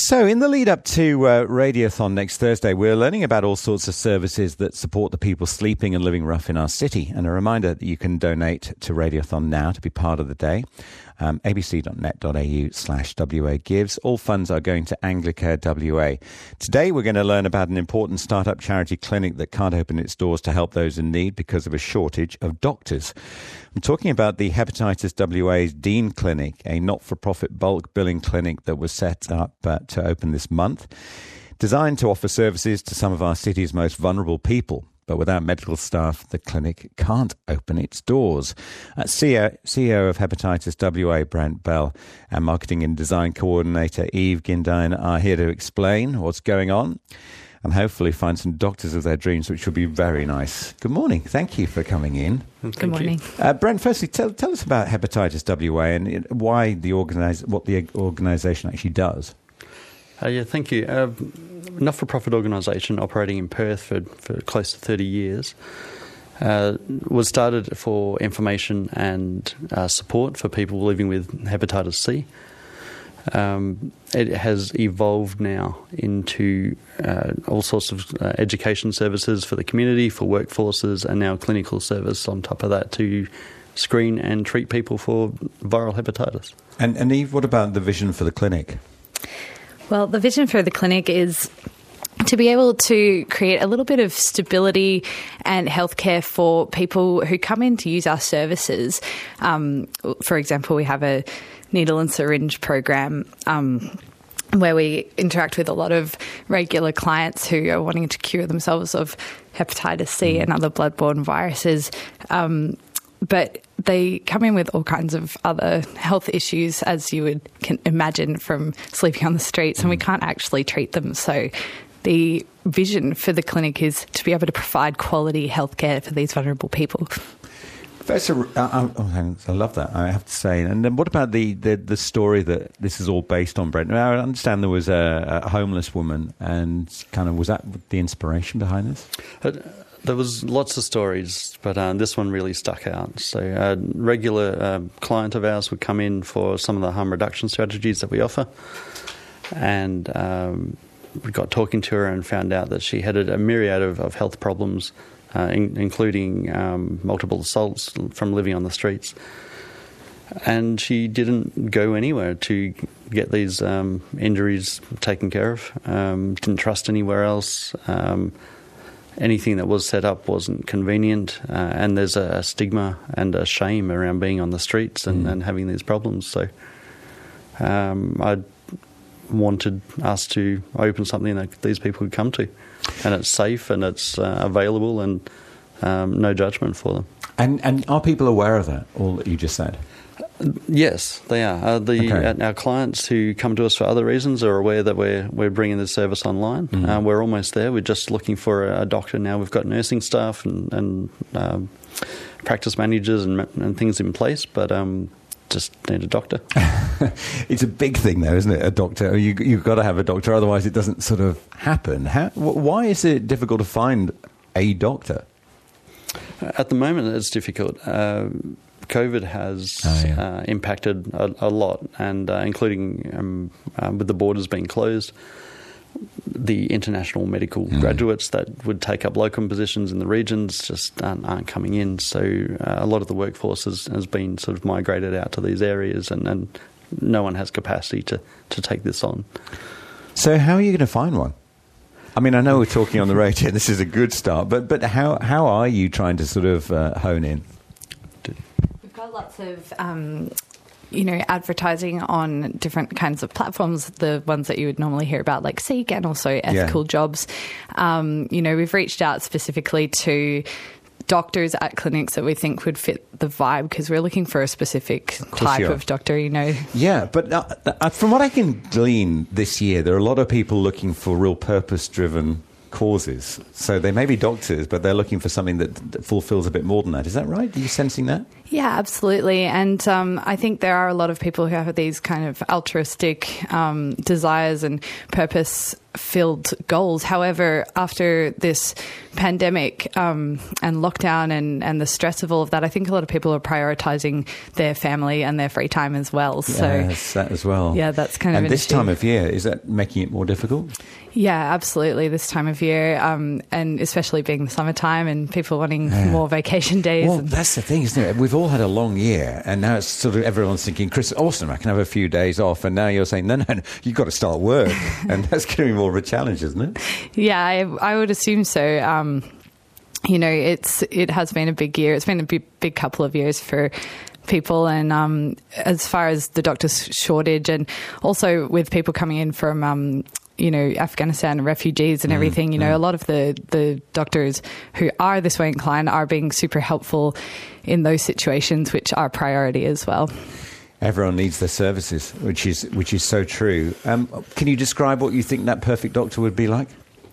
So in the lead up to Radiothon next Thursday, we're learning about all sorts of services that support the people sleeping and living rough in our city. And a reminder that you can donate to Radiothon now to be part of the day. abc.net.au/WA gives. All funds are going to Anglicare WA. Today we're going to learn about an important startup charity clinic that can't open its doors to help those in need because of a shortage of doctors. I'm talking about the Hepatitis WA's Dean Clinic, a not-for-profit bulk billing clinic that was set up to open this month, designed to offer services to some of our city's most vulnerable people. But without medical staff, the clinic can't open its doors. CEO of Hepatitis WA, Brent Bell, and Marketing and Design Coordinator Eve Guindine are here to explain what's going on and hopefully find some doctors of their dreams, which will be very nice. Good morning. Thank you for coming in. Good morning. Brent, firstly, tell us about Hepatitis WA and why what the organisation actually does. Thank you. Not-for-profit organisation operating in Perth for close to 30 years. Was started for information and support for people living with hepatitis C. It has evolved now into all sorts of education services for the community, for workforces, and now clinical service on top of that to screen and treat people for viral hepatitis. And Eve, what about the vision for the clinic? Well, the vision for the clinic is to be able to create a little bit of stability and healthcare for people who come in to use our services. For example, we have a needle and syringe program where we interact with a lot of regular clients who are wanting to cure themselves of hepatitis C and other bloodborne viruses. But they come in with all kinds of other health issues, as you can imagine, from sleeping on the streets, and we can't actually treat them. So the vision for the clinic is to be able to provide quality healthcare for these vulnerable people. I love that, I have to say. And then what about the story that this is all based on, Brent? Now, I understand there was a homeless woman, and kind of was that the inspiration behind this? There was lots of stories, but this one really stuck out. So a regular client of ours would come in for some of the harm reduction strategies that we offer, and we got talking to her and found out that she had a myriad of health problems, including multiple assaults from living on the streets. And she didn't go anywhere to get these injuries taken care of, didn't trust anywhere else. Anything that was set up wasn't convenient, and there's a stigma and a shame around being on the streets and having these problems. So I wanted us to open something that these people could come to, and it's safe and it's available and no judgment for them. And are people aware of that, all that you just said? Yes, they are. Our clients who come to us for other reasons are aware that we're bringing the service online. We're almost there. We're just looking for a doctor now. We've got nursing staff and practice managers and things in place, but just need a doctor. It's a big thing, though, isn't it? A doctor. You've got to have a doctor, otherwise it doesn't sort of happen. Why is it difficult to find a doctor? At the moment, it's difficult. COVID has impacted a lot, and including with the borders being closed, the international medical graduates that would take up locum positions in the regions just aren't coming in. So a lot of the workforce has been sort of migrated out to these areas, and no one has capacity to take this on. So how are you going to find one? I mean, I know we're talking on the radio. This is a good start, but how are you trying to sort of hone in? We've got lots of, advertising on different kinds of platforms, the ones that you would normally hear about, like Seek and also Ethical Jobs. We've reached out specifically to doctors at clinics that we think would fit the vibe, because we're looking for a specific type of doctor, Yeah, but from what I can glean this year, there are a lot of people looking for real purpose-driven causes. So they may be doctors, but they're looking for something that fulfills a bit more than that. Is that right? Are you sensing that? Yeah, absolutely. And I think there are a lot of people who have these kind of altruistic desires and purpose-filled goals. However, after this pandemic and lockdown and the stress of all of that, I think a lot of people are prioritising their family and their free time as well. Yes, that as well. Yeah, that's kind of an issue. Time of year, is that making it more difficult? Yeah, absolutely. This time of year, and especially being the summertime and people wanting more vacation days. Well, that's the thing, isn't it? We've all had a long year, and now it's sort of everyone's thinking, Chris, awesome, I can have a few days off. And now you're saying, no, you've got to start work. And that's going to be more of a challenge, isn't it? Yeah, I would assume so. It has been a big year. It's been a big couple of years for people, and as far as the doctors' shortage, and also with people coming in from Afghanistan and refugees and everything, a lot of the doctors who are this way inclined are being super helpful in those situations, which are priority as well. Everyone needs their services, which is so true. Can you describe what you think that perfect doctor would be like?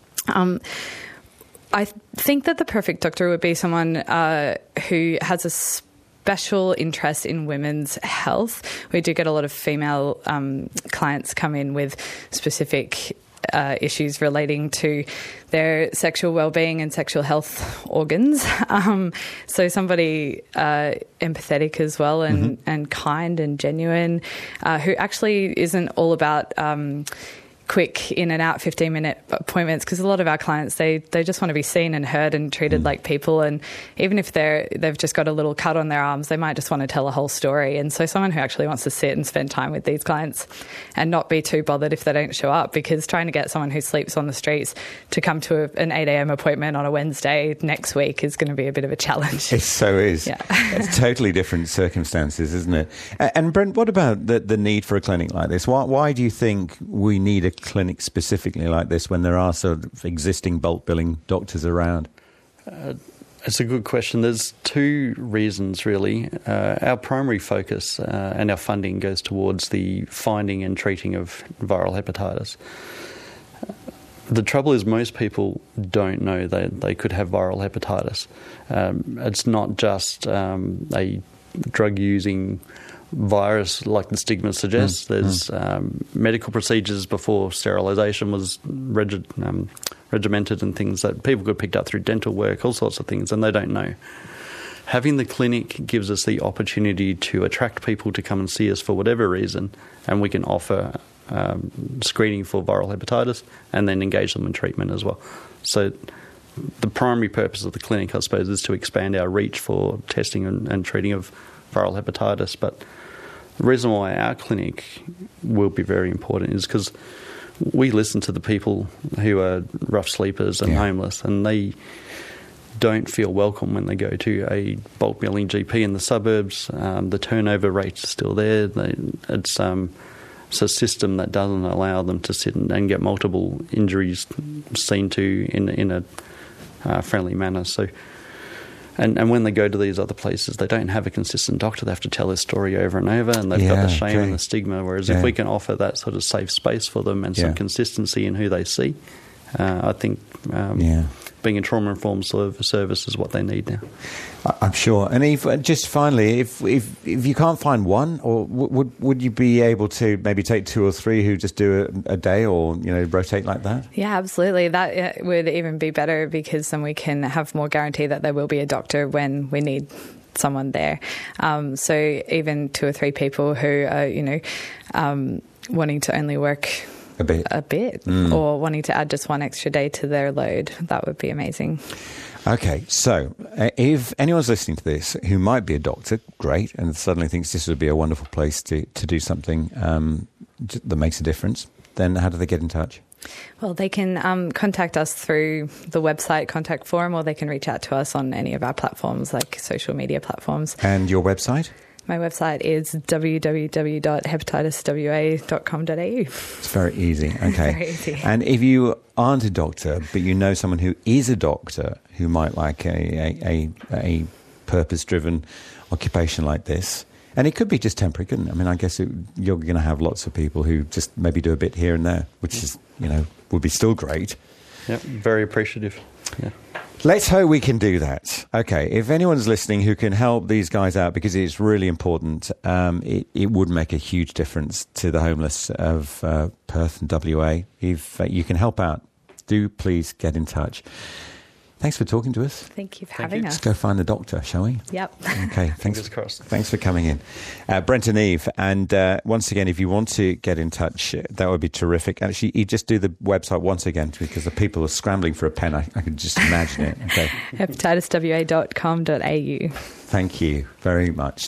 I think that the perfect doctor would be someone who has a special interest in women's health. We do get a lot of female clients come in with specific issues relating to their sexual well-being and sexual health organs. So somebody empathetic as well and kind and genuine, who actually isn't all about quick in and out 15-minute appointments, because a lot of our clients, they just want to be seen and heard and treated like people, and even if they've just got a little cut on their arms, they might just want to tell a whole story. And so someone who actually wants to sit and spend time with these clients and not be too bothered if they don't show up, because trying to get someone who sleeps on the streets to come to an 8 a.m. appointment on a Wednesday next week is going to be a bit of a challenge. It so is. Yeah. It's totally different circumstances, isn't it? And Brent, what about the need for a clinic like this? Why do you think we need a clinic specifically like this when there are sort of existing bulk billing doctors around? It's a good question. There's two reasons, really. Our primary focus and our funding goes towards the finding and treating of viral hepatitis. The trouble is most people don't know that they could have viral hepatitis. It's not just a drug-using virus like the stigma suggests. There's medical procedures before sterilisation was regimented and things that people could have picked up through dental work, all sorts of things, and they don't know. Having the clinic gives us the opportunity to attract people to come and see us for whatever reason, and we can offer screening for viral hepatitis and then engage them in treatment as well. So the primary purpose of the clinic, I suppose, is to expand our reach for testing and treating of viral hepatitis. But the reason why our clinic will be very important is because we listen to the people who are rough sleepers and homeless, and they don't feel welcome when they go to a bulk billing GP in the suburbs. The turnover rate is still there. It's a system that doesn't allow them to sit and get multiple injuries seen to in a friendly manner. So, and when they go to these other places, they don't have a consistent doctor. They have to tell their story over and over, and they've got the shame and the stigma. Whereas if we can offer that sort of safe space for them and some consistency in who they see, I think being a trauma-informed service is what they need now. I'm sure. And Eve, just finally, if you can't find one, or would you be able to maybe take two or three who just do a day, or rotate like that? Yeah, absolutely. That would even be better, because then we can have more guarantee that there will be a doctor when we need someone there. So even two or three people who are wanting to only work a bit or wanting to add just one extra day to their load, that would be amazing. Okay, so if anyone's listening to this who might be a doctor, great, and suddenly thinks this would be a wonderful place to do something that makes a difference, then how do they get in touch? Well, they can contact us through the website contact form, or they can reach out to us on any of our platforms, like social media platforms. And your website? My website is www.hepatitiswa.com.au. It's very easy. Okay. Very easy. And if you aren't a doctor, but you know someone who is a doctor who might like a purpose-driven occupation like this, and it could be just temporary, couldn't it? I mean, I guess you're going to have lots of people who just maybe do a bit here and there, which is, would be still great. Yep, very appreciative. Yeah. Let's hope we can do that. Okay, if anyone's listening who can help these guys out, because it's really important, it would make a huge difference to the homeless of Perth and WA. If you can help out, do please get in touch. Thanks for talking to us. Thank you for having us. Let's go find the doctor, shall we? Yep. Okay, Fingers crossed. Thanks for coming in. Brent and Eve, and once again, if you want to get in touch, that would be terrific. Actually, you just do the website once again, because the people are scrambling for a pen. I can just imagine it. Okay. hepatitiswa.com.au. Thank you very much.